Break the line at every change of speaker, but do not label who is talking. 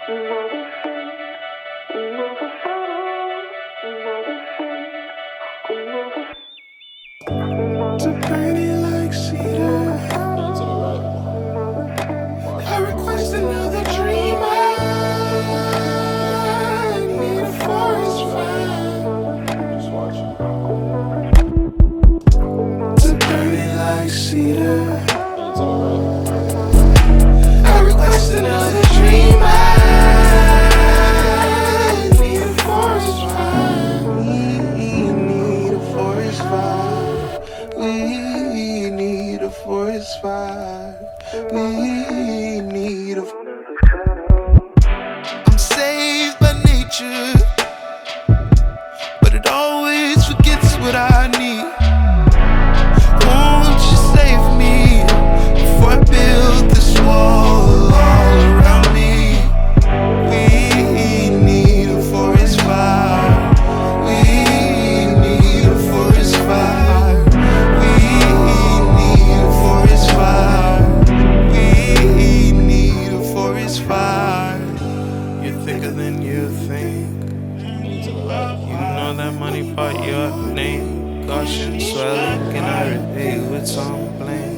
Too pretty like cedar. I request another dream. I need a forest fire. Too pretty like cedar. I request another dream. I need a forest fire. We need a forest fire. We need a forest fire. We need a. I'm saved by nature, but it always forgets what I need. Won't you save me before I build this wall all around me? We need a forest fire. We need a forest fire. We need a forest fire. We need a forest fire. You're thicker than you think. You know that money bought your name. Caution swelling, can I repay with some blame?